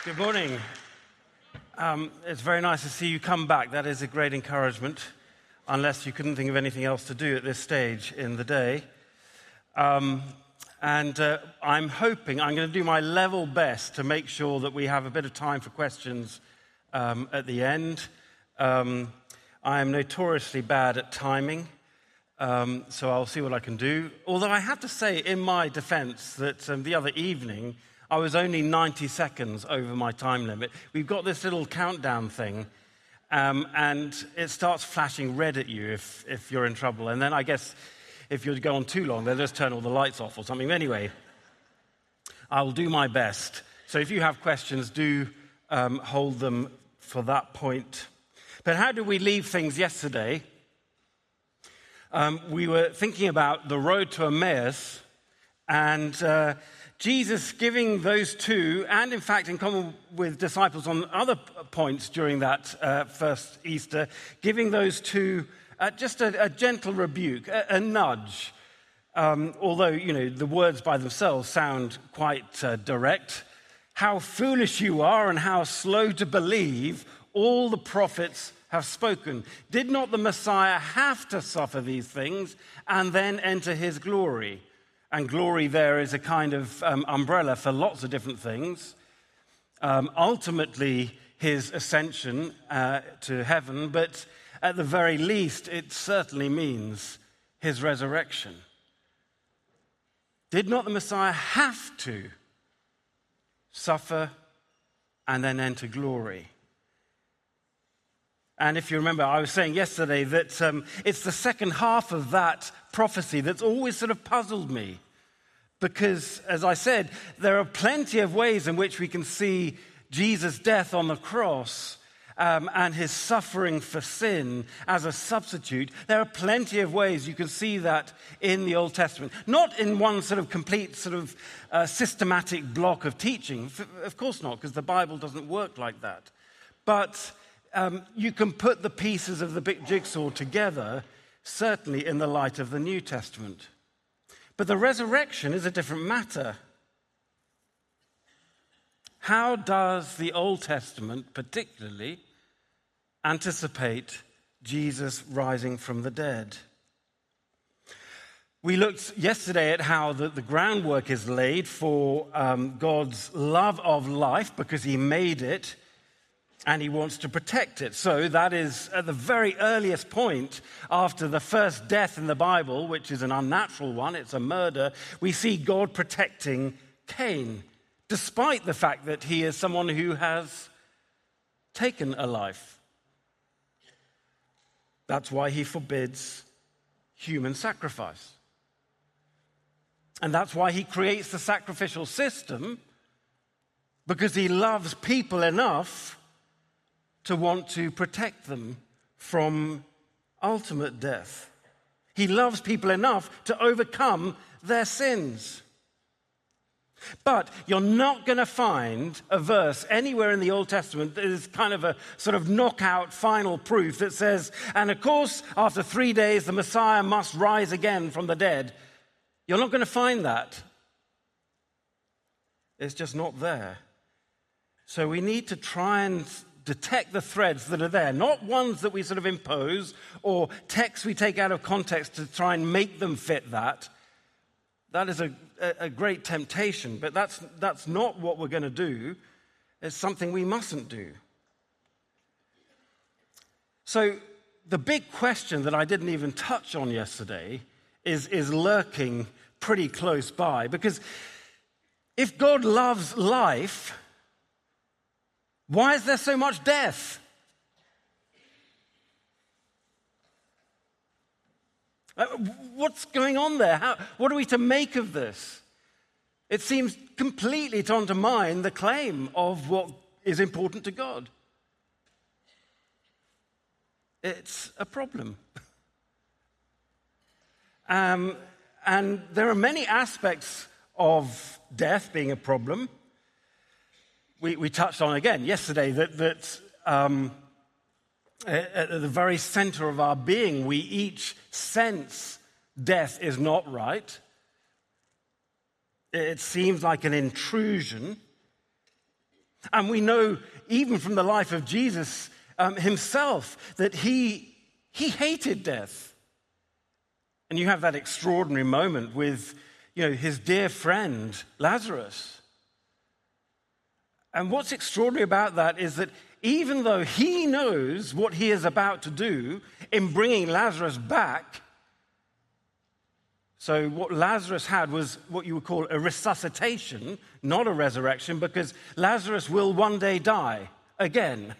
Good morning. It's very nice to see you come back. That is a great encouragement, unless you couldn't think of anything else to do at this stage in the day. I'm hoping, I'm going to do my level best to make sure that we have a bit of time for questions at the end. I am notoriously bad at timing, so I'll see what I can do. Although I have to say, in my defense, that the other evening, I was only 90 seconds over my time limit. We've got this little countdown thing, and it starts flashing red at you if you're in trouble. And then I guess if you go on too long, they'll just turn all the lights off or something. Anyway, I'll do my best. So if you have questions, do hold them for that point. But how did we leave things yesterday? We were thinking about the road to Emmaus, and Jesus giving those two, and in fact in common with disciples on other points during that first Easter, giving those two just a gentle rebuke, a nudge. Although, the words by themselves sound quite direct. How foolish you are and how slow to believe all the prophets have spoken. Did not the Messiah have to suffer these things and then enter his glory? And glory there is a kind of umbrella for lots of different things. Ultimately, his ascension to heaven, but at the very least, it certainly means his resurrection. Did not the Messiah have to suffer and then enter glory? And if you remember, I was saying yesterday that it's the second half of that prophecy that's always sort of puzzled me. Because, as I said, there are plenty of ways in which we can see Jesus' death on the cross and his suffering for sin as a substitute. There are plenty of ways you can see that in the Old Testament. Not in one sort of complete sort of systematic block of teaching. Of course not, because the Bible doesn't work like that. But you can put the pieces of the big jigsaw together, certainly in the light of the New Testament. But the resurrection is a different matter. How does the Old Testament particularly anticipate Jesus rising from the dead? We looked yesterday at how the groundwork is laid for God's love of life because he made it and he wants to protect it. So that is at the very earliest point after the first death in the Bible, which is an unnatural one, it's a murder, we see God protecting Cain, despite the fact that he is someone who has taken a life. That's why he forbids human sacrifice. And that's why he creates the sacrificial system, because he loves people enough to want to protect them from ultimate death. He loves people enough to overcome their sins. But you're not going to find a verse anywhere in the Old Testament that is kind of a sort of knockout final proof that says, and of course, after 3 days, the Messiah must rise again from the dead. You're not going to find that. It's just not there. So we need to try and detect the threads that are there, not ones that we sort of impose or texts we take out of context to try and make them fit that. That is a great temptation, but that's not what we're going to do. It's something we mustn't do. So the big question that I didn't even touch on yesterday is lurking pretty close by, because if God loves life, why is there so much death? What's going on there? What are we to make of this? It seems completely to undermine the claim of what is important to God. It's a problem. And there are many aspects of death being a problem. We touched on again yesterday that at the very center of our being, we each sense death is not right. It seems like an intrusion. And we know even from the life of Jesus himself that he hated death. And you have that extraordinary moment with, his dear friend Lazarus. And what's extraordinary about that is that even though he knows what he is about to do in bringing Lazarus back, so what Lazarus had was what you would call a resuscitation, not a resurrection, because Lazarus will one day die again.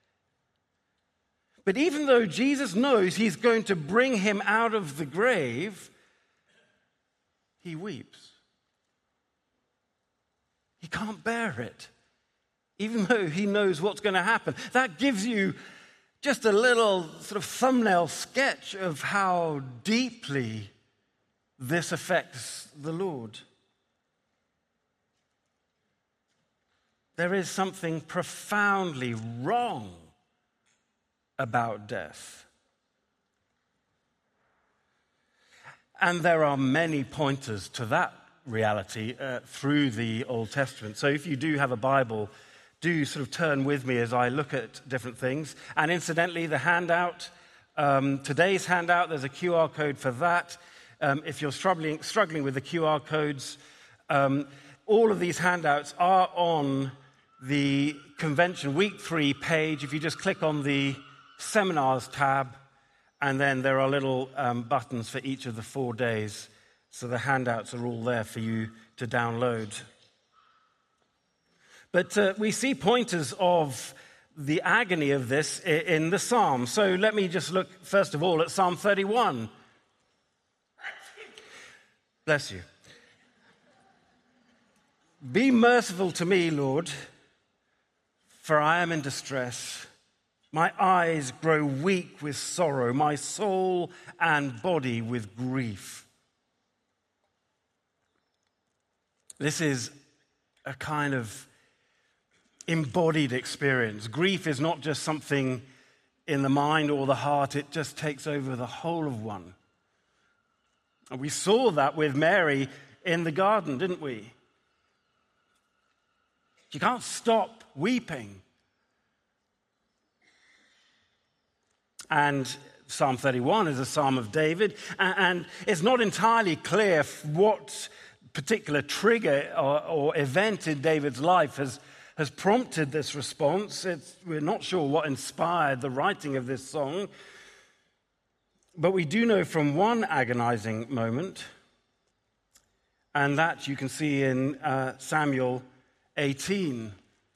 But even though Jesus knows he's going to bring him out of the grave, he weeps. He can't bear it, even though he knows what's going to happen. That gives you just a little sort of thumbnail sketch of how deeply this affects the Lord. There is something profoundly wrong about death. And there are many pointers to that reality through the Old Testament. So if you do have a Bible, do sort of turn with me as I look at different things. And incidentally, the handout, today's handout, there's a QR code for that. If you're struggling with the QR codes, all of these handouts are on the Convention Week 3 page. If you just click on the Seminars tab, and then there are little buttons for each of the 4 days. So the handouts are all there for you to download. But we see pointers of the agony of this in the Psalms. So let me just look, first of all, at Psalm 31. Bless you. Be merciful to me, Lord, for I am in distress. My eyes grow weak with sorrow, my soul and body with grief. This is a kind of embodied experience. Grief is not just something in the mind or the heart, it just takes over the whole of one. And we saw that with Mary in the garden, didn't we? She can't stop weeping. And Psalm 31 is a psalm of David, and it's not entirely clear what particular trigger or event in David's life has prompted this response. We're not sure what inspired the writing of this song, but we do know from one agonizing moment, and that you can see in Samuel 18.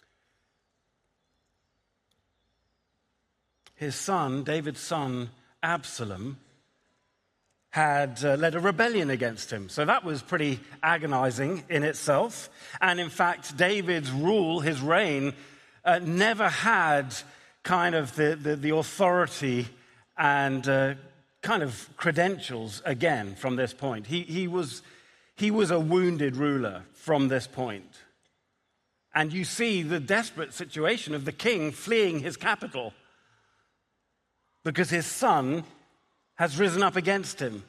His son, David's son, Absalom, had led a rebellion against him. So that was pretty agonizing in itself. And in fact, David's rule, his reign, never had kind of the authority and kind of credentials again from this point. He was a wounded ruler from this point. And you see the desperate situation of the king fleeing his capital because his son has risen up against him.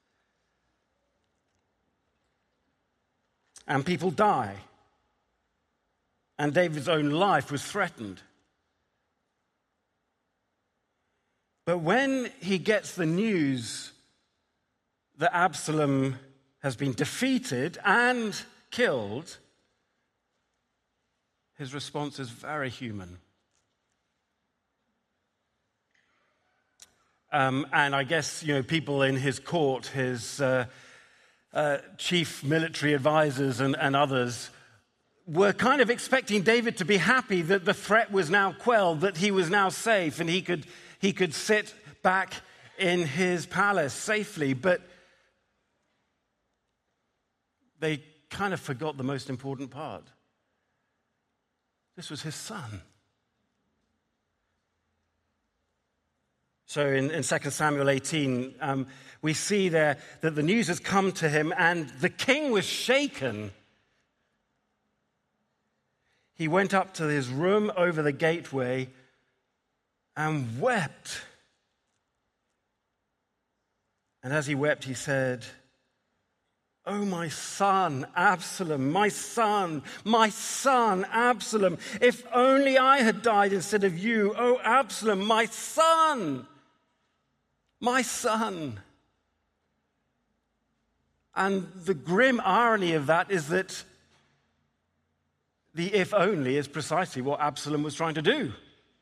And people die. And David's own life was threatened. But when he gets the news that Absalom has been defeated and killed, his response is very human. And I guess, people in his court, his chief military advisors and others, were kind of expecting David to be happy that the threat was now quelled, that he was now safe, and he could sit back in his palace safely. But they kind of forgot the most important part. This was his son. So in 2 Samuel 18, we see there that the news has come to him, and the king was shaken. He went up to his room over the gateway and wept. And as he wept, he said, Oh, my son, Absalom, my son, Absalom. If only I had died instead of you. Oh, Absalom, my son, my son. And the grim irony of that is that the if only is precisely what Absalom was trying to do.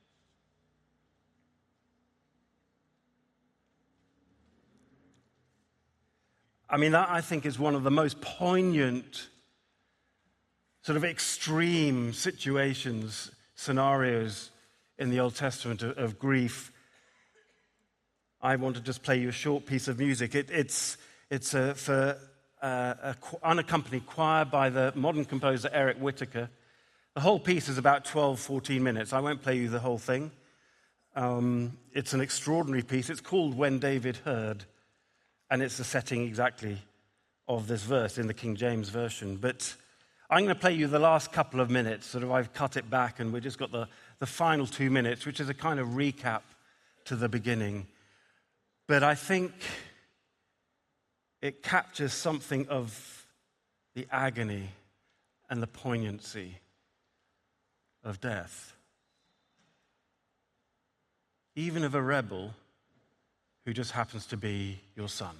I mean, that I think is one of the most poignant, sort of extreme situations, scenarios in the Old Testament of grief. I want to just play you a short piece of music. It's for an unaccompanied choir by the modern composer Eric Whitacre. The whole piece is about 12, 14 minutes. I won't play you the whole thing. It's an extraordinary piece. It's called When David Heard. And it's the setting exactly of this verse in the King James Version. But I'm going to play you the last couple of minutes. Sort of I've cut it back and we've just got the final 2 minutes, which is a kind of recap to the beginning. But I think it captures something of the agony and the poignancy of death. Even of a rebel who just happens to be your son.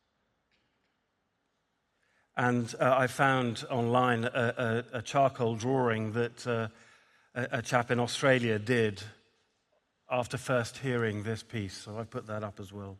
And I found online a charcoal drawing that a chap in Australia did after first hearing this piece. So I put that up as well.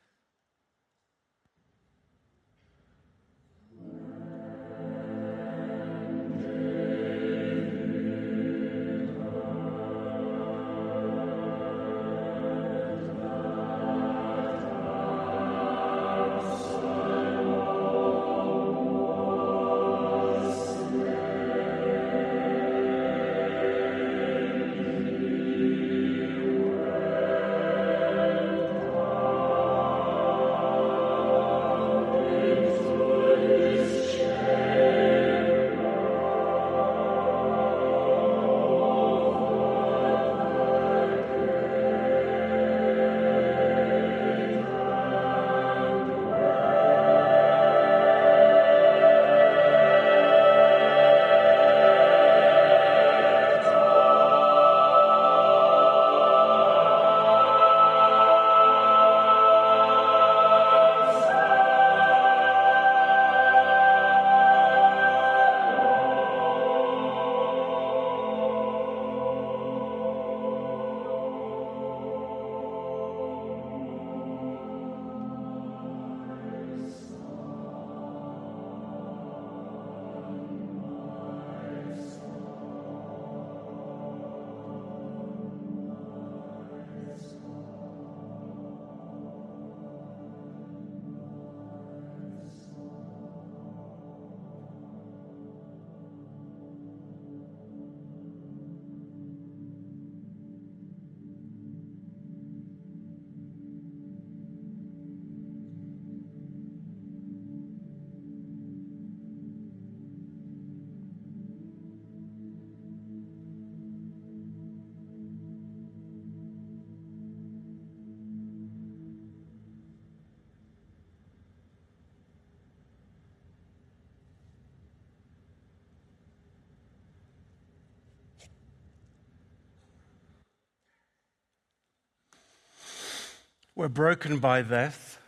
We're broken by death.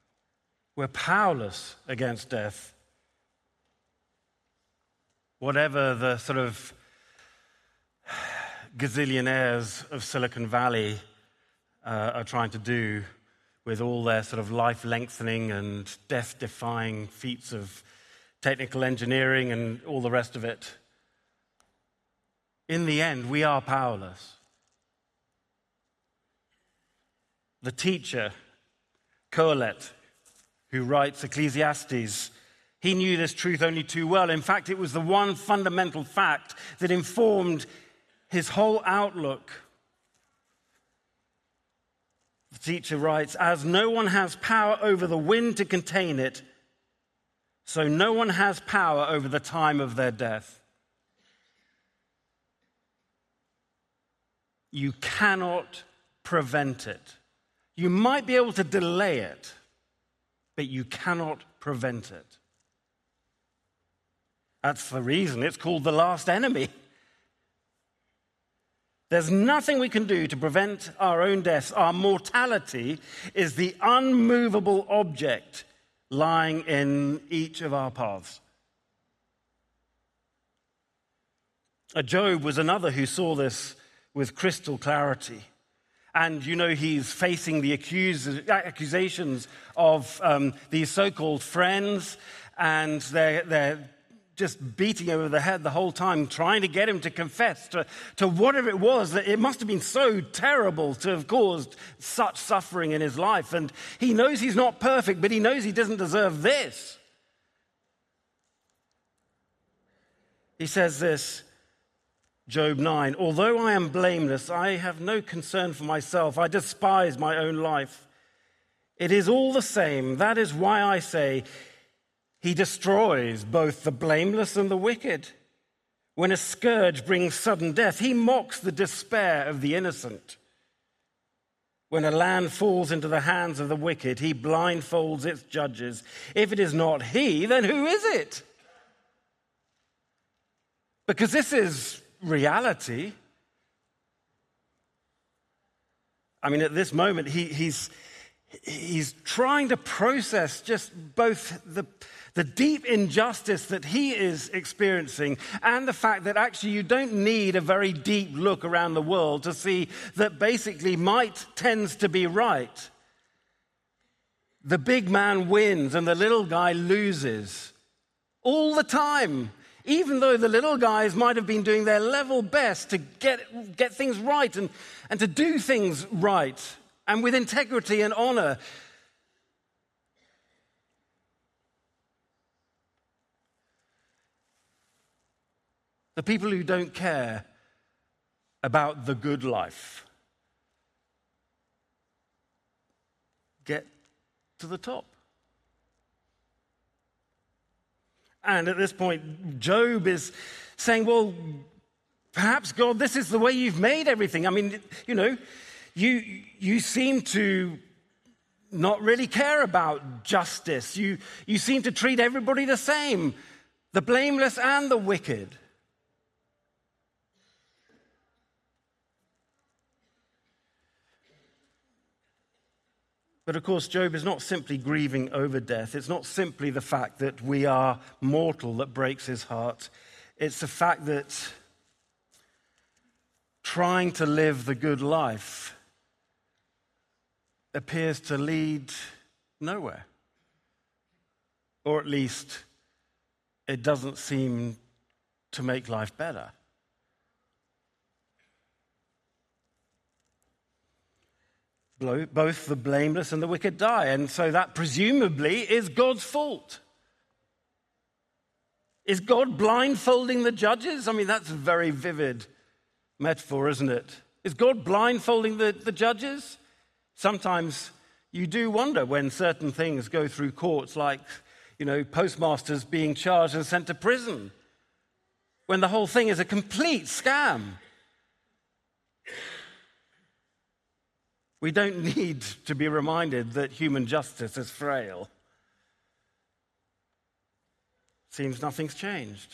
We're powerless against death. Whatever the sort of gazillionaires of Silicon Valley are trying to do with all their sort of life-lengthening and death-defying feats of technical engineering and all the rest of it, in the end, we are powerless. The teacher, Kohelet, who writes Ecclesiastes, he knew this truth only too well. In fact, it was the one fundamental fact that informed his whole outlook. The teacher writes, as no one has power over the wind to contain it, so no one has power over the time of their death. You cannot prevent it. You might be able to delay it, but you cannot prevent it. That's the reason it's called the last enemy. There's nothing we can do to prevent our own deaths. Our mortality is the unmovable object lying in each of our paths. Job was another who saw this with crystal clarity. And he's facing the accusations of these so-called friends, and they're just beating over the head the whole time, trying to get him to confess to whatever it was, that it must have been so terrible to have caused such suffering in his life. And he knows he's not perfect, but he knows he doesn't deserve this. He says this, Job 9, "Although I am blameless, I have no concern for myself. I despise my own life. It is all the same. That is why I say, He destroys both the blameless and the wicked. When a scourge brings sudden death, He mocks the despair of the innocent. When a land falls into the hands of the wicked, He blindfolds its judges. If it is not He, then who is it?" Because this is reality. I mean, at this moment, he's trying to process just both the deep injustice that he is experiencing and the fact that actually you don't need a very deep look around the world to see that basically might tends to be right. The big man wins and the little guy loses all the time, even though the little guys might have been doing their level best to get things right and to do things right and with integrity and honor. The people who don't care about the good life get to the top. And at this point, Job is saying, well, perhaps, God, this is the way you've made everything. I mean, you seem to not really care about justice. You seem to treat everybody the same, the blameless and the wicked. But of course, Job is not simply grieving over death. It's not simply the fact that we are mortal that breaks his heart. It's the fact that trying to live the good life appears to lead nowhere. Or at least it doesn't seem to make life better. Both the blameless and the wicked die, and so that presumably is God's fault. Is God blindfolding the judges? I mean, that's a very vivid metaphor, isn't it? Is God blindfolding the judges? Sometimes you do wonder when certain things go through courts, like, postmasters being charged and sent to prison, when the whole thing is a complete scam. We don't need to be reminded that human justice is frail. Seems nothing's changed.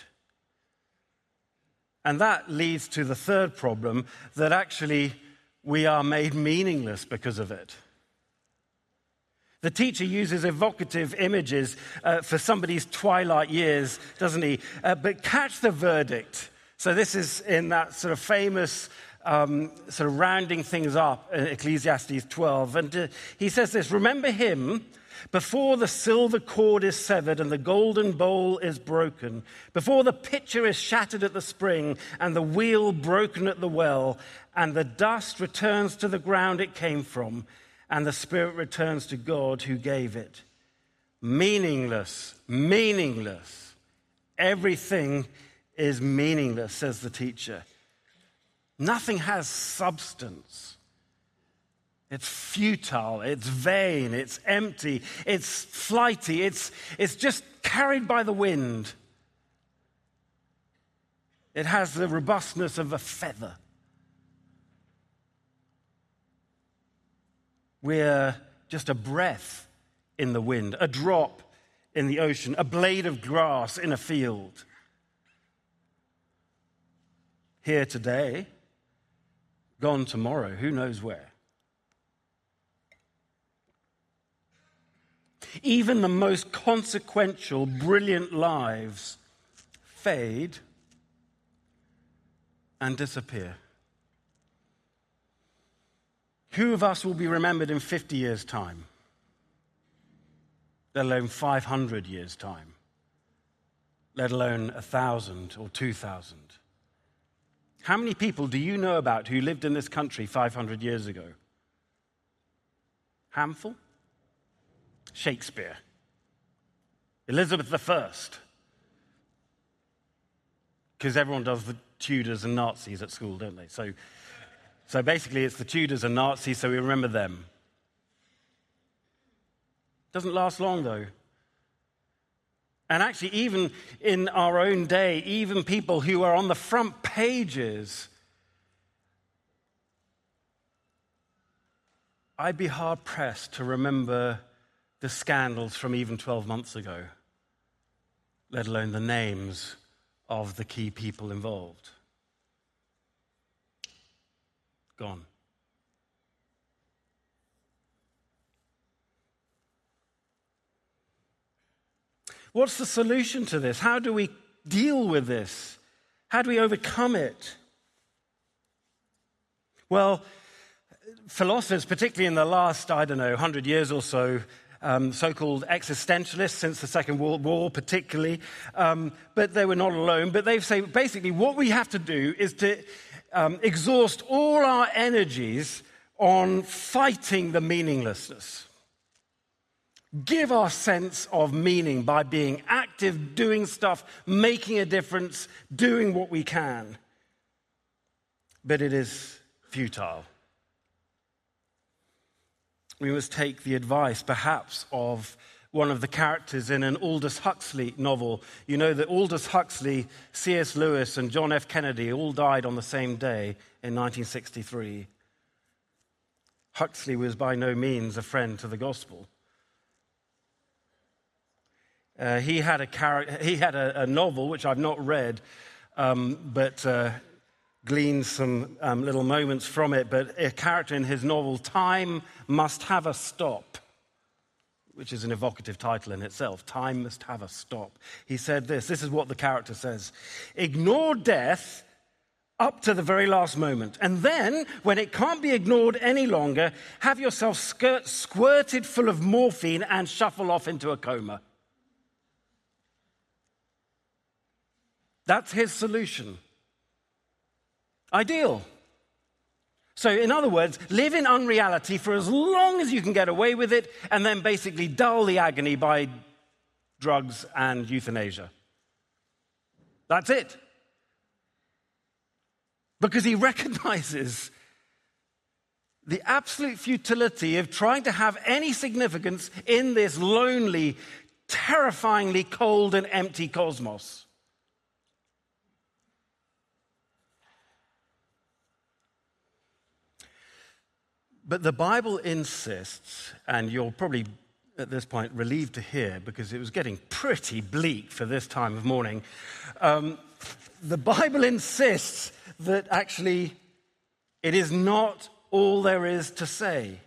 And that leads to the third problem, that actually we are made meaningless because of it. The teacher uses evocative images for somebody's twilight years, doesn't he? But catch the verdict. So this is in that sort of famous sort of rounding things up in Ecclesiastes 12. And he says this, "Remember him before the silver cord is severed and the golden bowl is broken, before the pitcher is shattered at the spring and the wheel broken at the well, and the dust returns to the ground it came from, and the spirit returns to God who gave it." Meaningless, meaningless. Everything is meaningless, says the teacher. Nothing has substance. It's futile, it's vain, it's empty, it's flighty, it's just carried by the wind. It has the robustness of a feather. We're just a breath in the wind, a drop in the ocean, a blade of grass in a field. here today, gone tomorrow, who knows where. Even the most consequential, brilliant lives fade and disappear. Who of us will be remembered in 50 years' time? Let alone 500 years' time? Let alone 1,000 or 2,000? How many people do you know about who lived in this country 500 years ago? Handful? Shakespeare. Elizabeth I. Because everyone does the Tudors and Nazis at school, don't they? So basically it's the Tudors and Nazis, so we remember them. Doesn't last long, though. And actually, even in our own day, even people who are on the front pages, I'd be hard-pressed to remember the scandals from even 12 months ago, let alone the names of the key people involved. Gone. What's the solution to this? How do we deal with this? How do we overcome it? Well, philosophers, particularly in the last, 100 years or so, so-called existentialists since the Second World War particularly, but they were not alone, but they say basically what we have to do is to exhaust all our energies on fighting the meaninglessness. Give our sense of meaning by being active, doing stuff, making a difference, doing what we can. But it is futile. We must take the advice, perhaps, of one of the characters in an Aldous Huxley novel. You know that Aldous Huxley, C.S. Lewis, and John F. Kennedy all died on the same day in 1963. Huxley was by no means a friend to the gospel. He had a novel, which I've not read, but gleaned some little moments from it. But a character in his novel, Time Must Have a Stop, which is an evocative title in itself. Time Must Have a Stop. He said this is what the character says: ignore death up to the very last moment. And then, when it can't be ignored any longer, have yourself squirted full of morphine and shuffle off into a coma. That's his solution. Ideal. So, in other words, live in unreality for as long as you can get away with it, and then basically dull the agony by drugs and euthanasia. That's it. Because he recognizes the absolute futility of trying to have any significance in this lonely, terrifyingly cold and empty cosmos. But the Bible insists, and you're probably at this point relieved to hear because it was getting pretty bleak for this time of morning, the Bible insists that actually it is not all there is to say.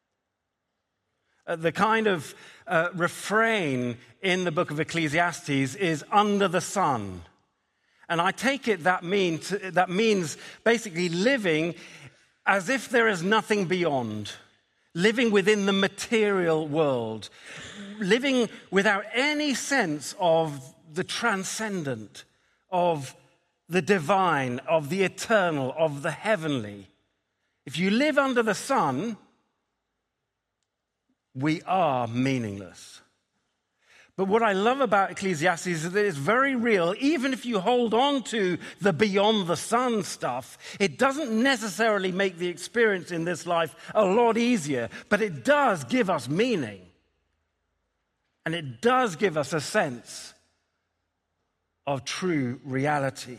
The kind of refrain in the book of Ecclesiastes is under the sun. And I take it that means basically living as if there is nothing beyond, living within the material world, living without any sense of the transcendent, of the divine, of the eternal, of the heavenly. If you live under the sun, we are meaningless. But what I love about Ecclesiastes is that it's very real. Even if you hold on to the beyond the sun stuff, it doesn't necessarily make the experience in this life a lot easier, but it does give us meaning. And it does give us a sense of true reality.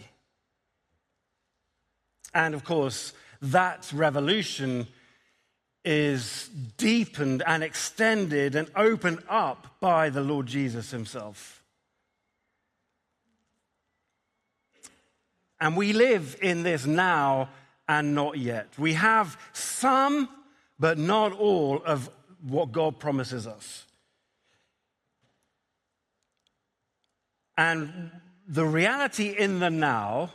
And of course, that revolution is deepened and extended and opened up by the Lord Jesus himself. And we live in this now and not yet. We have some, but not all, of what God promises us. And the reality in the now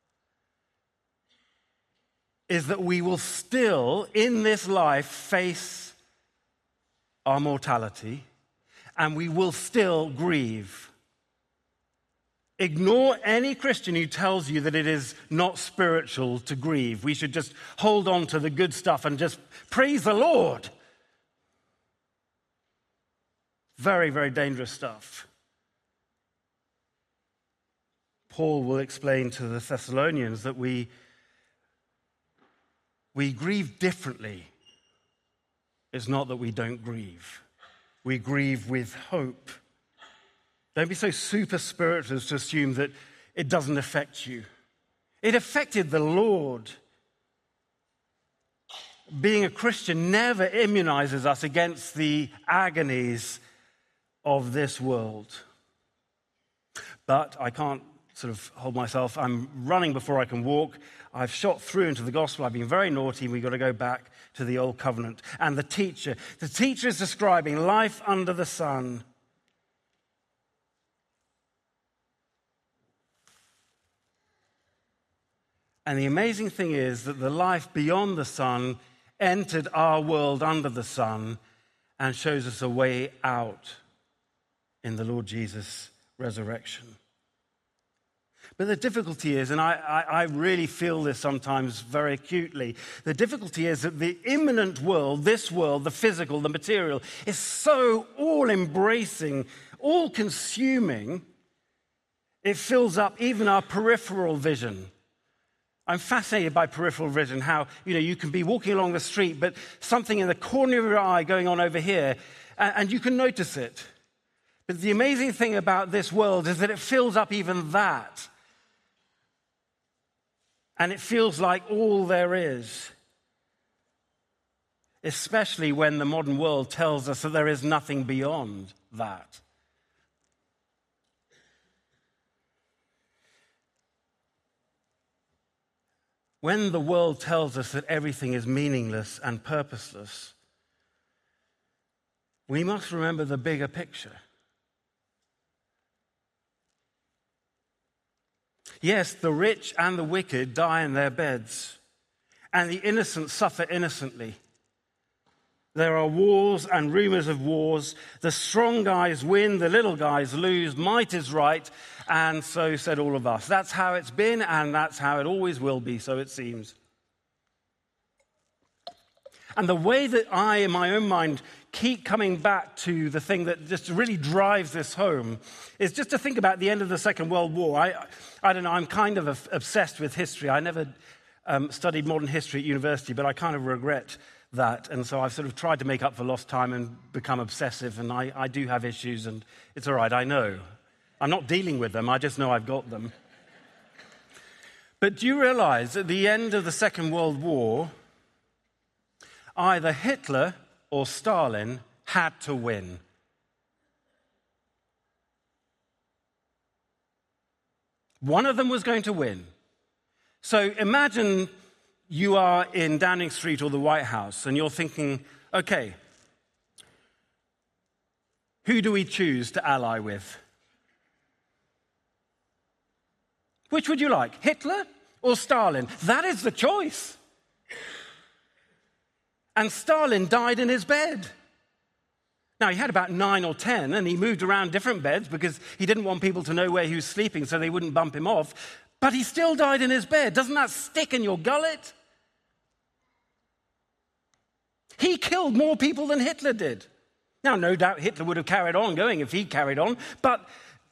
is that we will still, in this life, face our mortality, and we will still grieve. Ignore any Christian who tells you that it is not spiritual to grieve. We should just hold on to the good stuff and just praise the Lord. Very, very dangerous stuff. Paul will explain to the Thessalonians that we grieve differently. It's not that we don't grieve. We grieve with hope. Don't be so super spiritual as to assume that it doesn't affect you. It affected the Lord. Being a Christian never immunizes us against the agonies of this world. But I can't sort of hold myself. I'm running before I can walk. I've shot through into the gospel. I've been very naughty. We've got to go back to the old covenant. And the teacher is describing life under the sun. And the amazing thing is that the life beyond the sun entered our world under the sun and shows us a way out in the Lord Jesus' resurrection. But the difficulty is, and I really feel this sometimes very acutely, the difficulty is that the immanent world, this world, the physical, the material, is so all-embracing, all-consuming, it fills up even our peripheral vision. I'm fascinated by peripheral vision, how, you can be walking along the street, but something in the corner of your eye going on over here, and you can notice it. But the amazing thing about this world is that it fills up even that. And it feels like all there is. Especially when the modern world tells us that there is nothing beyond that. When the world tells us that everything is meaningless and purposeless, we must remember the bigger picture. Yes, the rich and the wicked die in their beds, and the innocent suffer innocently. There are wars and rumors of wars. The strong guys win, the little guys lose. Might is right, and so said all of us. That's how it's been, and that's how it always will be, so it seems. And the way that I, in my own mind, keep coming back to the thing that just really drives this home is just to think about the end of the Second World War. I don't know, I'm kind of obsessed with history. I never studied modern history at university, but I kind of regret that. And so I've sort of tried to make up for lost time and become obsessive, and I do have issues, and it's all right, I know. I'm not dealing with them, I just know I've got them. But do you realize at the end of the Second World War, either Hitler or Stalin had to win? One of them was going to win. So imagine you are in Downing Street or the White House and you're thinking, okay, who do we choose to ally with? Which would you like, Hitler or Stalin? That is the choice. And Stalin died in his bed. Now, he had about 9 or 10, and he moved around different beds because he didn't want people to know where he was sleeping so they wouldn't bump him off. But he still died in his bed. Doesn't that stick in your gullet? He killed more people than Hitler did. Now, no doubt Hitler would have carried on going if he carried on, but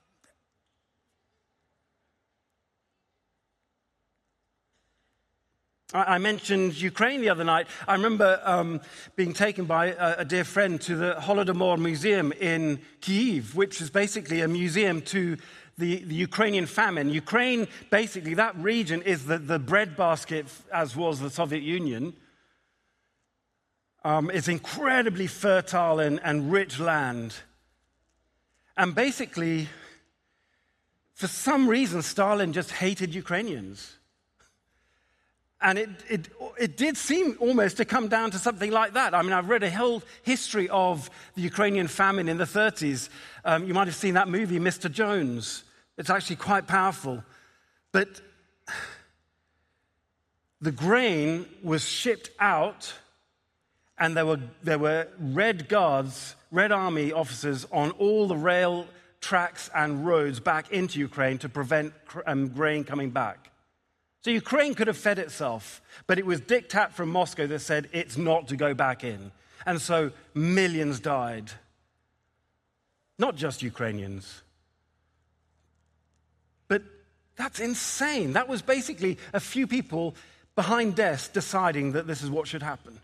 I mentioned Ukraine the other night. I remember being taken by a dear friend to the Holodomor Museum in Kyiv, which is basically a museum to the Ukrainian famine. Ukraine, basically, that region is the breadbasket, as was the Soviet Union. It's incredibly fertile and rich land. And basically, for some reason, Stalin just hated Ukrainians. And it did seem almost to come down to something like that. I mean, I've read a whole history of the Ukrainian famine in the 30s. You might have seen that movie, Mr. Jones. It's actually quite powerful. But the grain was shipped out, and there were Red Guards, Red Army officers on all the rail tracks and roads back into Ukraine to prevent grain coming back. So Ukraine could have fed itself, but it was diktat from Moscow that said it's not to go back in. And so millions died. Not just Ukrainians. But that's insane. That was basically a few people behind desks deciding that this is what should happen.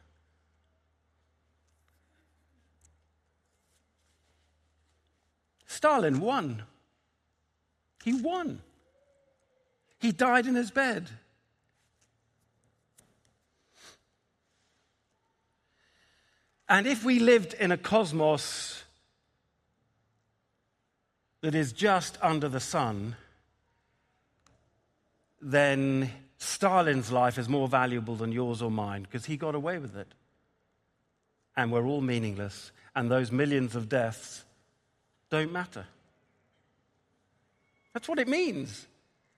Stalin won. He won. He died in his bed. And if we lived in a cosmos that is just under the sun, then Stalin's life is more valuable than yours or mine because he got away with it. And we're all meaningless. And those millions of deaths don't matter. That's what it means.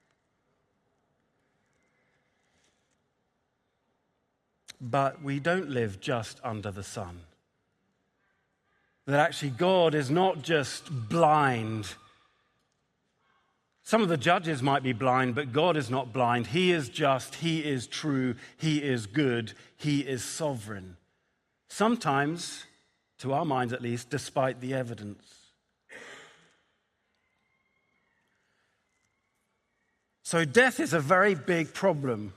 But we don't live just under the sun. That actually God is not just blind. Some of the judges might be blind, but God is not blind. He is just, He is true, He is good, He is sovereign. Sometimes, to our minds at least, despite the evidence. So death is a very big problem.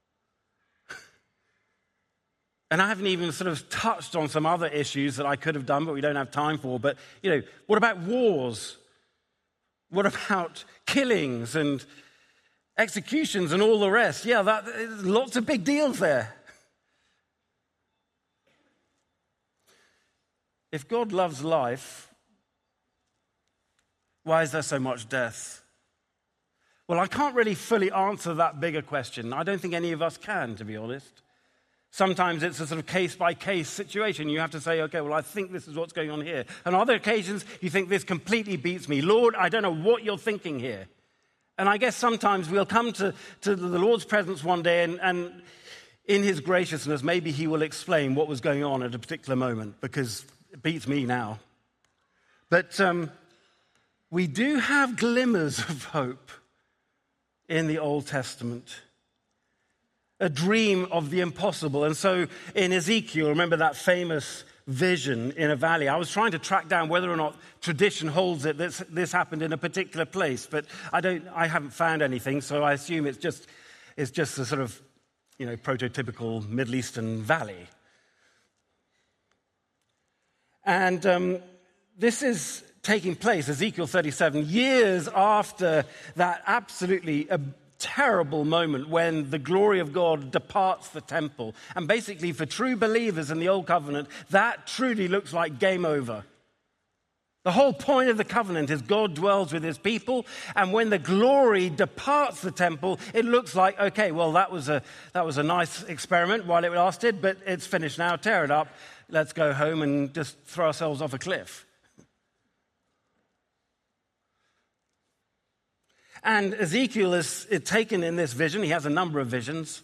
And I haven't even sort of touched on some other issues that I could have done, but we don't have time for. But, what about wars? What about killings and executions and all the rest? Yeah, lots of big deals there. If God loves life, why is there so much death? Well, I can't really fully answer that bigger question. I don't think any of us can, to be honest. Sometimes it's a sort of case-by-case situation. You have to say, okay, well, I think this is what's going on here. On other occasions, you think this completely beats me. Lord, I don't know what you're thinking here. And I guess sometimes we'll come to the Lord's presence one day, and in his graciousness, maybe he will explain what was going on at a particular moment, because it beats me now. But we do have glimmers of hope in the Old Testament. A dream of the impossible. And so in Ezekiel, remember that famous vision in a valley? I was trying to track down whether or not tradition holds it that this happened in a particular place, but I haven't found anything, so I assume it's just a sort of, prototypical Middle Eastern valley. And this is taking place, Ezekiel 37, years after that absolutely terrible moment when the glory of God departs the temple. And basically, for true believers in the Old Covenant, that truly looks like game over. The whole point of the covenant is God dwells with his people, and when the glory departs the temple, it looks like, okay, well, that was a nice experiment while it lasted, but it's finished now, tear it up, let's go home and just throw ourselves off a cliff. And Ezekiel is taken in this vision. He has a number of visions.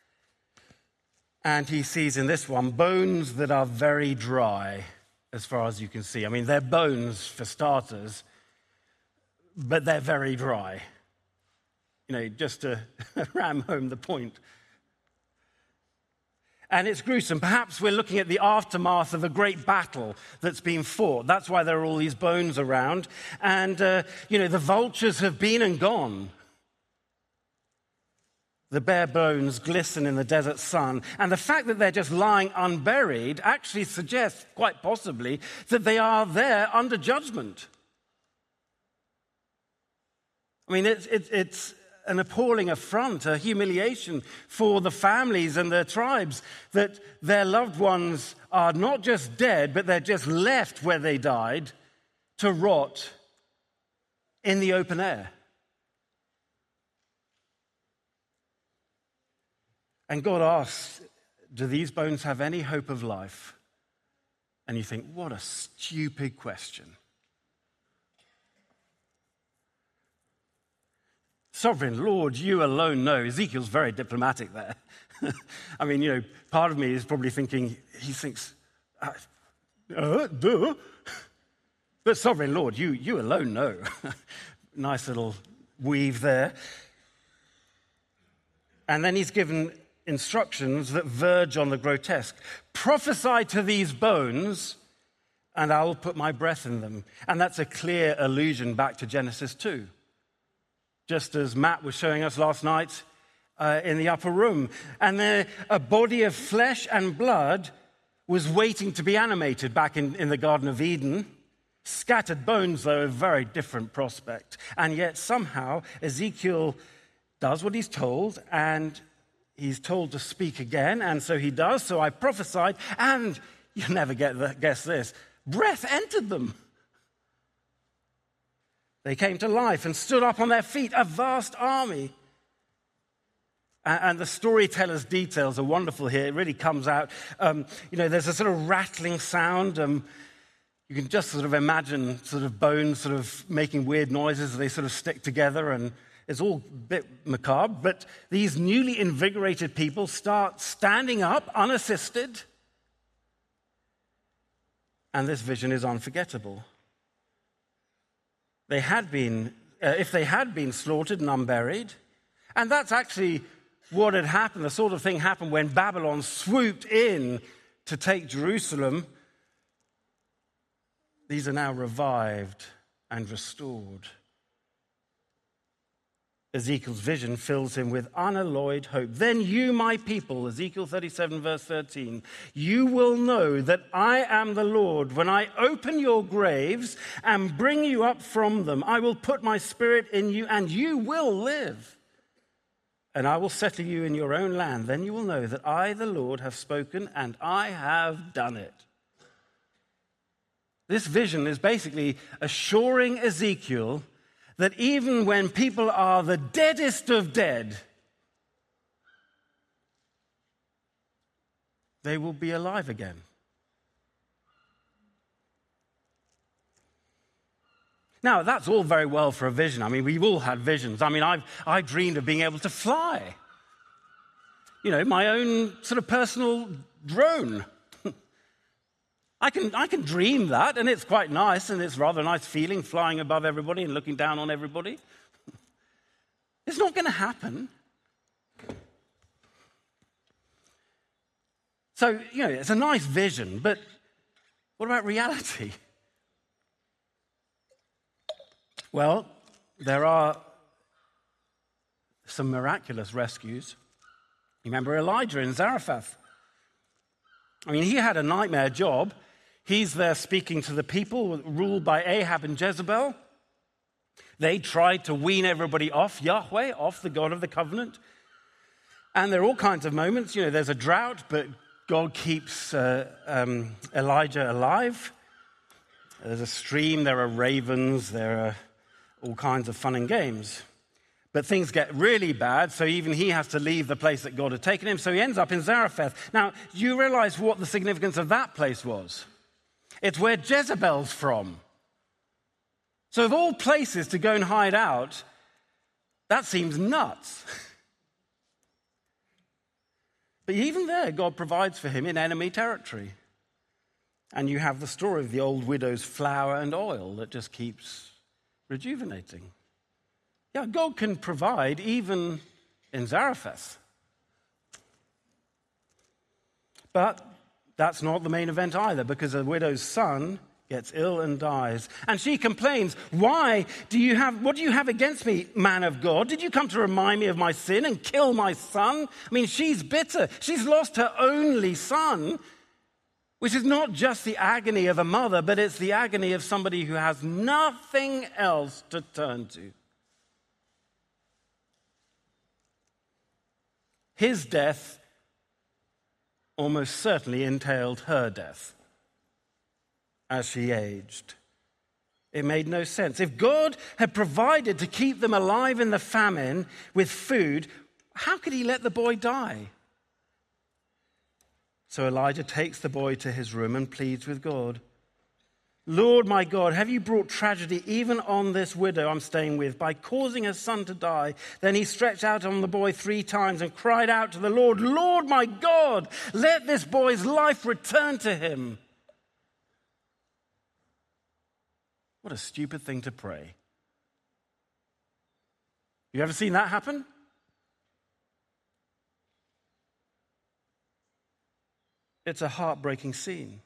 And he sees in this one bones that are very dry, as far as you can see. I mean, they're bones for starters, but they're very dry. Just to ram home the point. And it's gruesome. Perhaps we're looking at the aftermath of a great battle that's been fought. That's why there are all these bones around. And, the vultures have been and gone. The bare bones glisten in the desert sun. And the fact that they're just lying unburied actually suggests, quite possibly, that they are there under judgment. I mean, it's an appalling affront, a humiliation for the families and their tribes that their loved ones are not just dead, but they're just left where they died to rot in the open air. And God asks, do these bones have any hope of life? And you think, what a stupid question. Sovereign Lord, you alone know. Ezekiel's very diplomatic there. I mean, part of me is probably thinking, he thinks, duh. But Sovereign Lord, you alone know. Nice little weave there. And then he's given instructions that verge on the grotesque. Prophesy to these bones, and I will put my breath in them. And that's a clear allusion back to Genesis 2. Just as Matt was showing us last night in the upper room. And there, a body of flesh and blood was waiting to be animated back in the Garden of Eden. Scattered bones, though, a very different prospect. And yet somehow Ezekiel does what he's told, and he's told to speak again, and so he does. So I prophesied, and you'll never guess this, breath entered them. They came to life and stood up on their feet, a vast army. And the storyteller's details are wonderful here. It really comes out. There's a sort of rattling sound. You can just sort of imagine sort of bones sort of making weird noises as they sort of stick together, and it's all a bit macabre. But these newly invigorated people start standing up unassisted, and this vision is unforgettable. They had been, if they had been slaughtered and unburied, and that's actually what had happened. The sort of thing happened when Babylon swooped in to take Jerusalem. These are now revived and restored. Ezekiel's vision fills him with unalloyed hope. Then you, my people, Ezekiel 37, verse 13, you will know that I am the Lord when I open your graves and bring you up from them. I will put my spirit in you and you will live. And I will settle you in your own land. Then you will know that I, the Lord, have spoken and I have done it. This vision is basically assuring Ezekiel that even when people are the deadest of dead, they will be alive again. Now, that's all very well for a vision. I mean, we've all had visions. I mean, I dreamed of being able to fly. My own sort of personal drone. I can dream that, and it's quite nice, and it's rather a nice feeling flying above everybody and looking down on everybody. It's not going to happen. So, it's a nice vision, but what about reality? Well, there are some miraculous rescues. You remember Elijah in Zarephath? I mean, he had a nightmare job. He's there speaking to the people ruled by Ahab and Jezebel. They tried to wean everybody off Yahweh, off the God of the covenant. And there are all kinds of moments. There's a drought, but God keeps Elijah alive. There's a stream, there are ravens, there are all kinds of fun and games. But things get really bad, so even he has to leave the place that God had taken him. So he ends up in Zarephath. Now, do you realize what the significance of that place was? It's where Jezebel's from. So of all places to go and hide out, that seems nuts. But even there, God provides for him in enemy territory. And you have the story of the old widow's flour and oil that just keeps rejuvenating. Yeah, God can provide even in Zarephath. But that's not the main event either, because a widow's son gets ill and dies. And she complains, what do you have against me, man of God? Did you come to remind me of my sin and kill my son? I mean, she's bitter. She's lost her only son, which is not just the agony of a mother, but it's the agony of somebody who has nothing else to turn to. His death almost certainly entailed her death as she aged. It made no sense. If God had provided to keep them alive in the famine with food, how could he let the boy die? So Elijah takes the boy to his room and pleads with God. Lord, my God, have you brought tragedy even on this widow I'm staying with by causing her son to die? Then he stretched out on the boy 3 times and cried out to the Lord, Lord, my God, let this boy's life return to him. What a stupid thing to pray. You ever seen that happen? It's a heartbreaking scene.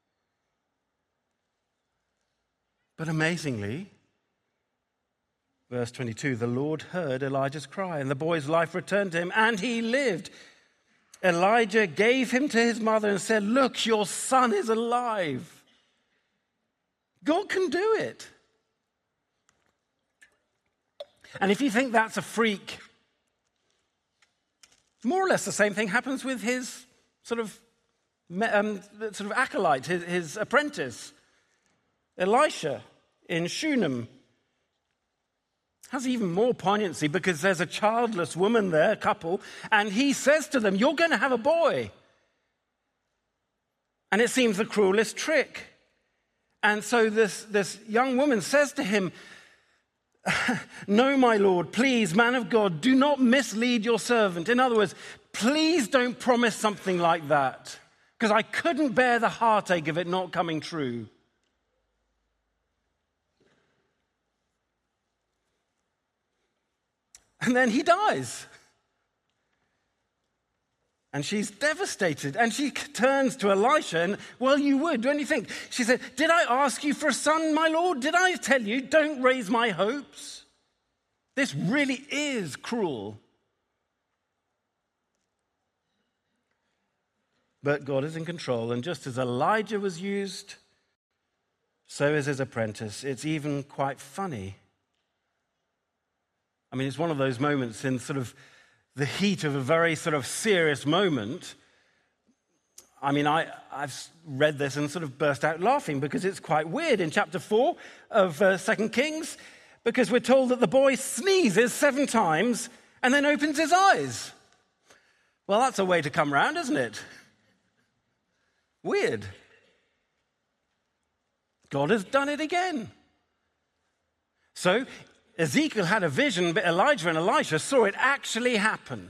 But amazingly, verse 22, the Lord heard Elijah's cry, and the boy's life returned to him, and he lived. Elijah gave him to his mother and said, look, your son is alive. God can do it. And if you think that's a freak, more or less the same thing happens with his sort of acolyte, his apprentice, Elisha in Shunem. Has even more poignancy because there's a childless woman there, a couple, and he says to them, you're going to have a boy. And it seems the cruelest trick. And so this young woman says to him, no, my Lord, please, man of God, do not mislead your servant. In other words, please don't promise something like that, because I couldn't bear the heartache of it not coming true. And then he dies. And she's devastated. And she turns to Elisha and, well, you would, don't you think? She said, did I ask you for a son, my Lord? Did I tell you, don't raise my hopes? This really is cruel. But God is in control. And just as Elijah was used, so is his apprentice. It's even quite funny. I mean, it's one of those moments in sort of the heat of a very sort of serious moment. I mean, I've read this and sort of burst out laughing because it's quite weird in chapter 4 of 2 Kings, because we're told that the boy sneezes 7 times and then opens his eyes. Well, that's a way to come round, isn't it? Weird. God has done it again. So Ezekiel had a vision, but Elijah and Elisha saw it actually happen.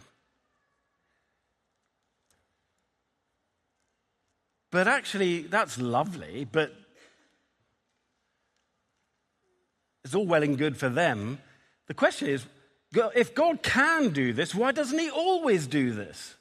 But actually, that's lovely, but it's all well and good for them. The question is, if God can do this, why doesn't he always do this?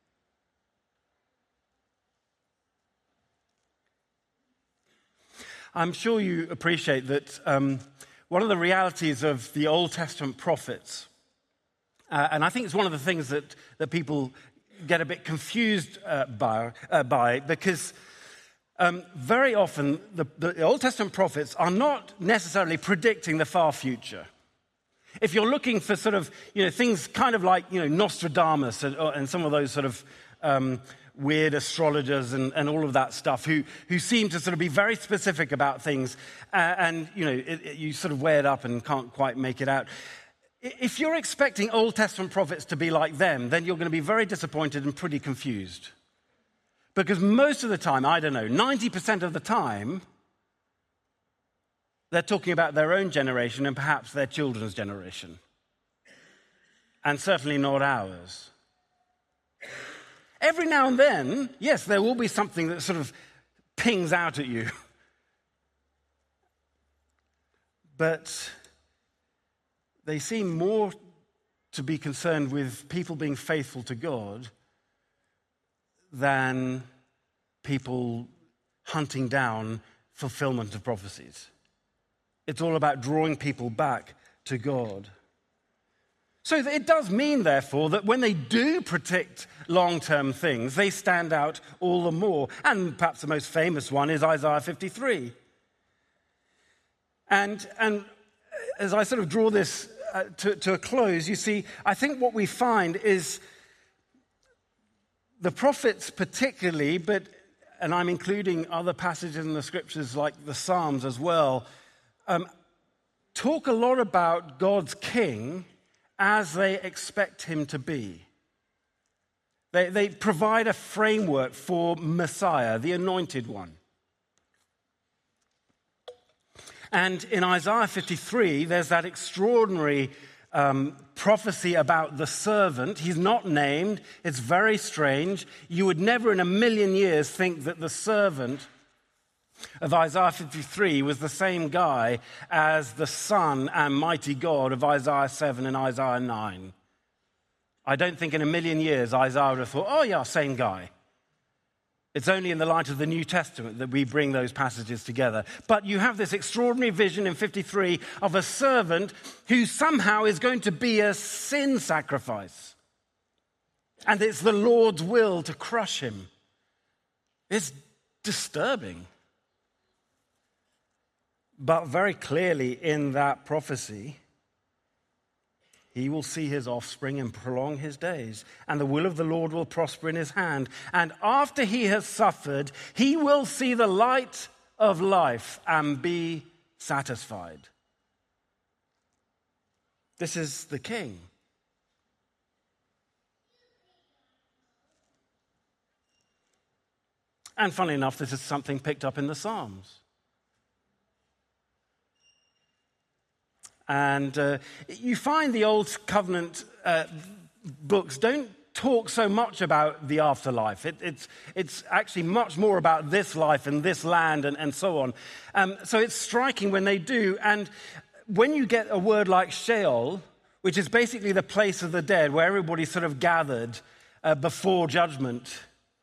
I'm sure you appreciate that one of the realities of the Old Testament prophets, and I think it's one of the things that people get a bit confused by because very often the Old Testament prophets are not necessarily predicting the far future. If you're looking for sort of, things kind of like, Nostradamus and some of those sort of weird astrologers and all of that stuff who seem to sort of be very specific about things and you sort of weigh it up and can't quite make it out. If you're expecting Old Testament prophets to be like them, then you're going to be very disappointed and pretty confused. Because most of the time, 90% of the time, they're talking about their own generation and perhaps their children's generation. And certainly not ours. Every now and then, yes, there will be something that sort of pings out at you. But they seem more to be concerned with people being faithful to God than people hunting down fulfillment of prophecies. It's all about drawing people back to God. So it does mean, therefore, that when they do predict long-term things, they stand out all the more. And perhaps the most famous one is Isaiah 53. And as I sort of draw this to a close, you see, I think what we find is the prophets particularly, and I'm including other passages in the scriptures like the Psalms as well, talk a lot about God's king as they expect him to be. They provide a framework for Messiah, the anointed one. And in Isaiah 53, there's that extraordinary prophecy about the servant. He's not named. It's very strange. You would never in a million years think that the servant of Isaiah 53 was the same guy as the Son and mighty God of Isaiah 7 and Isaiah 9. I don't think in a million years Isaiah would have thought, oh yeah, same guy. It's only in the light of the New Testament that we bring those passages together. But you have this extraordinary vision in 53 of a servant who somehow is going to be a sin sacrifice. And it's the Lord's will to crush him. It's disturbing. But very clearly in that prophecy, he will see his offspring and prolong his days, and the will of the Lord will prosper in his hand. And after he has suffered, he will see the light of life and be satisfied. This is the King. And funnily enough, this is something picked up in the Psalms. And you find the Old Covenant books don't talk so much about the afterlife. It's actually much more about this life and this land and so on. So it's striking when they do. And when you get a word like Sheol, which is basically the place of the dead, where everybody's sort of gathered before judgment,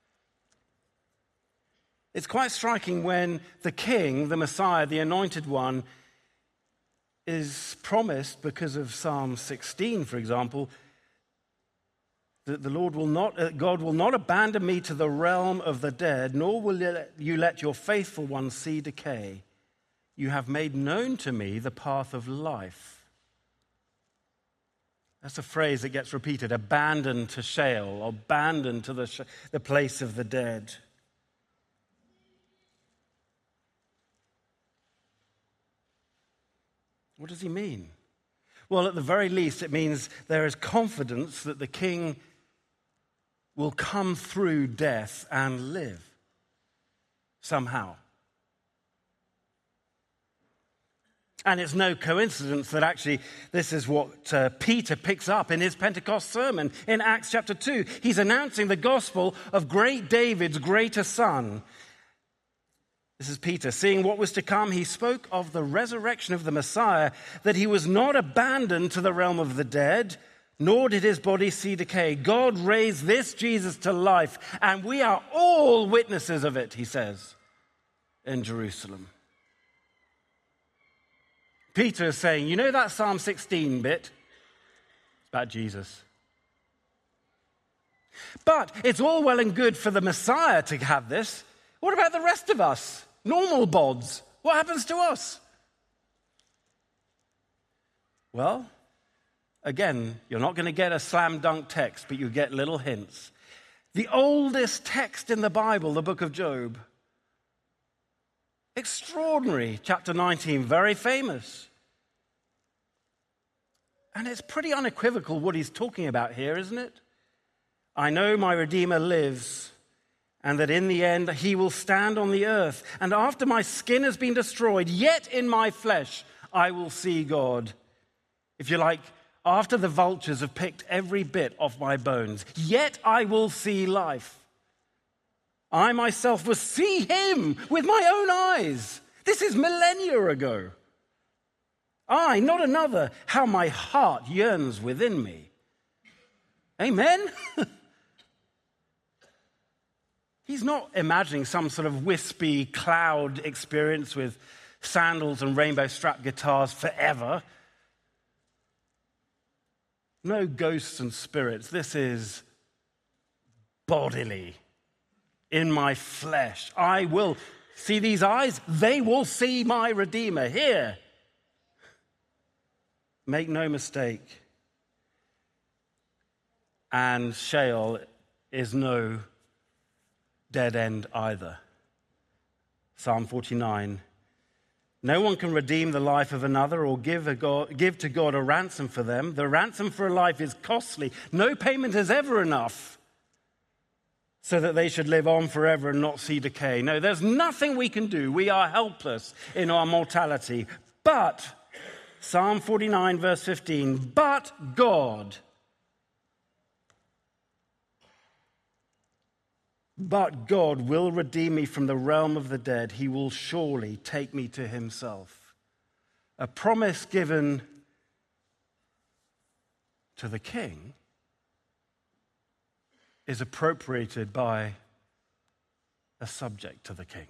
it's quite striking when the King, the Messiah, the Anointed One, is promised, because of Psalm 16, for example, that God will not abandon me to the realm of the dead, nor will you let your faithful one see decay. You have made known to me the path of life. That's a phrase that gets repeated, abandoned to Sheol, abandoned to the place of the dead. What does he mean? Well, at the very least, it means there is confidence that the King will come through death and live somehow. And it's no coincidence that actually this is what Peter picks up in his Pentecost sermon in Acts chapter 2. He's announcing the gospel of great David's greater son. This is Peter. Seeing what was to come, he spoke of the resurrection of the Messiah, that he was not abandoned to the realm of the dead, nor did his body see decay. God raised this Jesus to life, and we are all witnesses of it, he says, in Jerusalem. Peter is saying, you know that Psalm 16 bit? It's about Jesus. But it's all well and good for the Messiah to have this. What about the rest of us? Normal bods. What happens to us? Well, again, you're not going to get a slam dunk text, but you get little hints. The oldest text in the Bible, the book of Job. Extraordinary. Chapter 19, very famous. And it's pretty unequivocal what he's talking about here, isn't it? I know my Redeemer lives, and that in the end he will stand on the earth. And after my skin has been destroyed, yet in my flesh I will see God. If you like, after the vultures have picked every bit off my bones, yet I will see life. I myself will see him with my own eyes. This is millennia ago. I, not another, how my heart yearns within me. Amen? He's not imagining some sort of wispy cloud experience with sandals and rainbow-strapped guitars forever. No ghosts and spirits. This is bodily, in my flesh. I will see these eyes. They will see my Redeemer here. Make no mistake. And Sheol is no dead end either. Psalm 49. No one can redeem the life of another or give to God a ransom for them. The ransom for a life is costly. No payment is ever enough. so that they should live on forever and not see decay. No, there's nothing we can do. We are helpless in our mortality. But, Psalm 49, verse 15, but God will redeem me from the realm of the dead. He will surely take me to himself. A promise given to the king is appropriated by a subject to the king.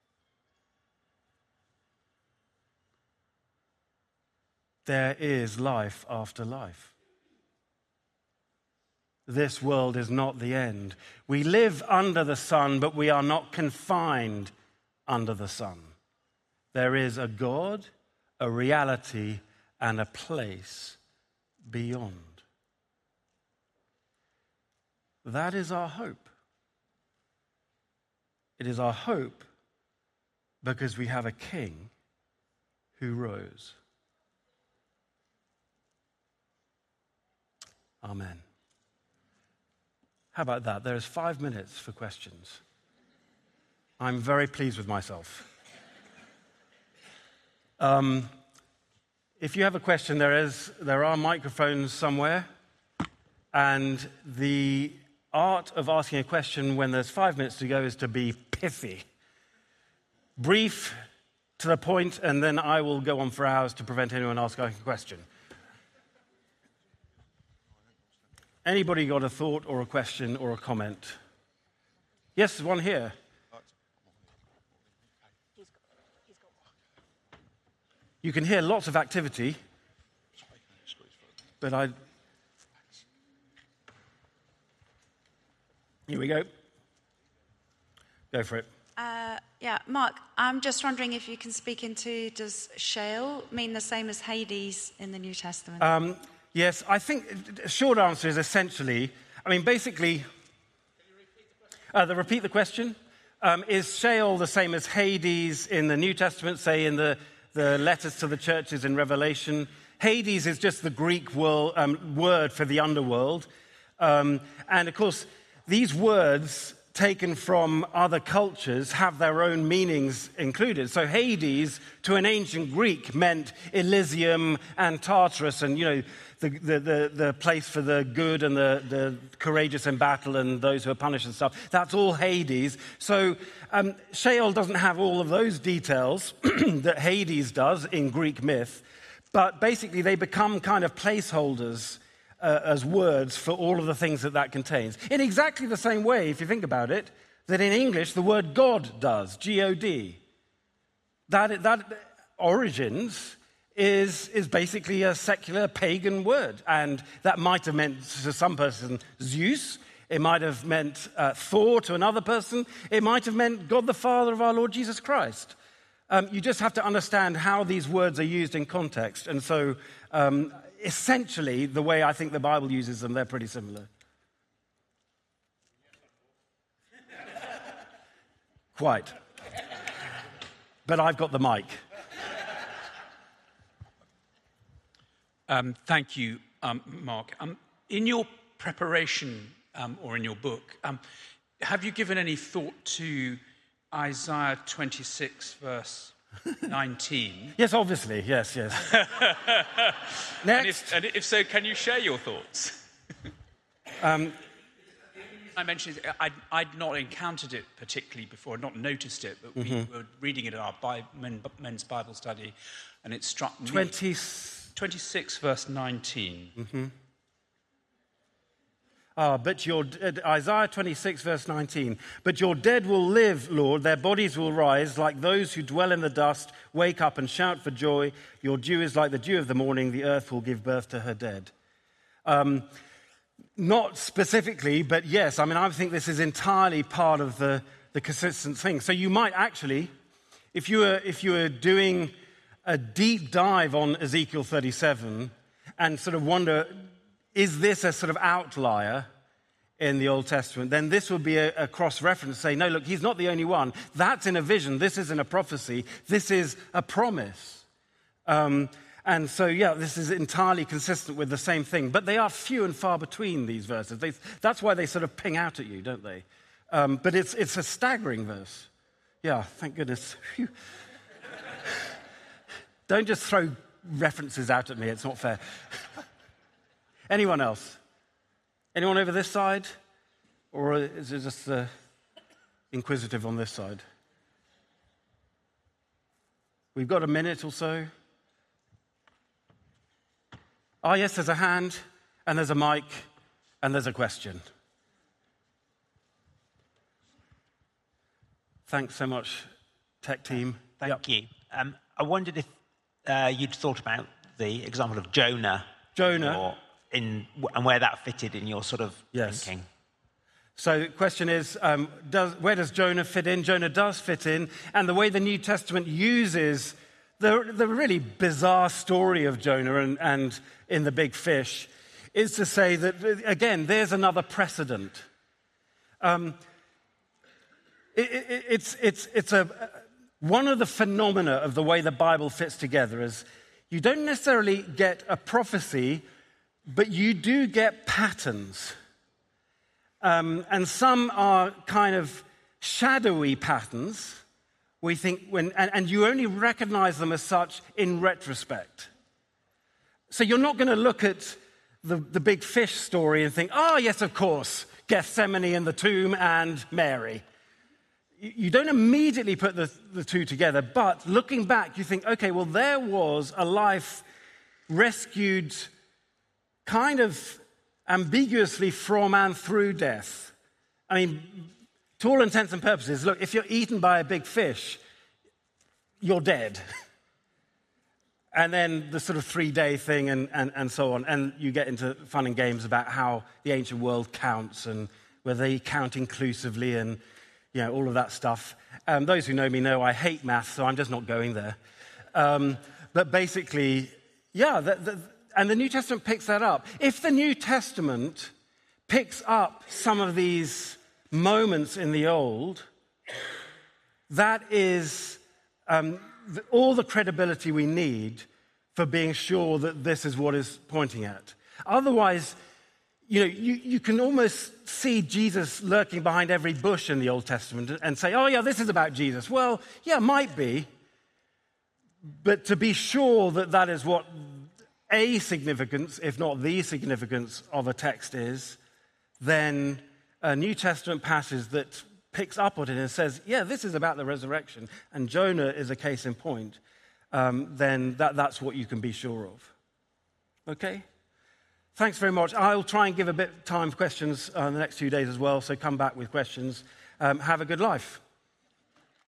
There is life after life. This world is not the end. We live under the sun, but we are not confined under the sun. There is a God, a reality, and a place beyond. That is our hope. It is our hope because we have a king who rose. Amen. How about that? There is 5 minutes for questions. I'm very pleased with myself. If you have a question, there are microphones somewhere, and the art of asking a question when there's 5 minutes to go is to be pithy. Brief, to the point, and then I will go on for hours to prevent anyone asking a question. Anybody got a thought or a question or a comment? Yes, one here. You can hear lots of activity, but Here we go. Go for it. Mark, I'm just wondering if you can speak into, does Sheol mean the same as Hades in the New Testament? Yes, I think the short answer is essentially, basically, repeat the question. Is Sheol the same as Hades in the New Testament, say in the letters to the churches in Revelation? Hades is just the Greek word for the underworld. And of course, these words taken from other cultures have their own meanings included. So Hades, to an ancient Greek, meant Elysium and Tartarus, and the place for the good and the courageous in battle and those who are punished and stuff. That's all Hades. So Sheol doesn't have all of those details that Hades does in Greek myth, but basically they become kind of placeholders as words for all of the things that contains. In exactly the same way, if you think about it, that in English the word God does, G-O-D. That origins is basically a secular pagan word. And that might have meant to some person Zeus. It might have meant Thor to another person. It might have meant God the Father of our Lord Jesus Christ. You just have to understand how these words are used in context. And so essentially, the way I think the Bible uses them, they're pretty similar. Quite. But I've got the mic. Thank you, Mark. In your preparation or in your book, have you given any thought to Isaiah 26, verse 19? Yes, obviously. Yes. Next. And if so, can you share your thoughts? I mentioned I'd not encountered it particularly before, not noticed it, but we were reading it in our men's Bible study, and it struck me. 26, verse 19. Mm-hmm. But Isaiah 26, verse 19. But your dead will live, Lord. Their bodies will rise like those who dwell in the dust. Wake up and shout for joy. Your dew is like the dew of the morning. The earth will give birth to her dead. Not specifically, but yes. I think this is entirely part of the consistent thing. So you might actually, if you were doing a deep dive on Ezekiel 37 and sort of wonder, is this a sort of outlier in the Old Testament? Then this would be a cross-reference, say, no, look, he's not the only one. That's in a vision. This isn't a prophecy. This is a promise. And so, this is entirely consistent with the same thing. But they are few and far between, these verses. That's why they sort of ping out at you, don't they? But it's a staggering verse. Yeah, thank goodness. Phew. Don't just throw references out at me, it's not fair. Anyone else? Anyone over this side? Or is it just inquisitive on this side? We've got a minute or so. Oh, yes, there's a hand, and there's a mic, and there's a question. Thanks so much, tech team. Thank you. I wondered if you'd thought about the example of Jonah. And where that fitted in your sort of thinking. So the question is, where does Jonah fit in? Jonah does fit in, and the way the New Testament uses the really bizarre story of Jonah and in the big fish is to say that, again, there's another precedent. It's one of the phenomena of the way the Bible fits together is you don't necessarily get a prophecy, but you do get patterns. And some are kind of shadowy patterns, we think, and you only recognize them as such in retrospect. So you're not going to look at the big fish story and think, oh, yes, of course, Gethsemane and the tomb and Mary. You don't immediately put the two together, but looking back, you think, okay, well, there was a life rescued kind of ambiguously from and through death. I mean, to all intents and purposes, look, if you're eaten by a big fish, you're dead. And then the sort of 3-day thing and so on. And you get into fun and games about how the ancient world counts and whether they count inclusively and, you know, all of that stuff. Those who know me know I hate math, so I'm just not going there. But basically, yeah, and the New Testament picks that up. If the New Testament picks up some of these moments in the Old, that is all the credibility we need for being sure that this is what is pointing at. Otherwise, you know, you can almost see Jesus lurking behind every bush in the Old Testament and say, oh, yeah, this is about Jesus. Well, yeah, might be. But to be sure that that is what a significance, if not the significance of a text is, then a New Testament passage that picks up on it and says, yeah, this is about the resurrection, and Jonah is a case in point, then that's what you can be sure of. Okay? Thanks very much. I'll try and give a bit of time for questions in the next few days as well, so come back with questions. Have a good life.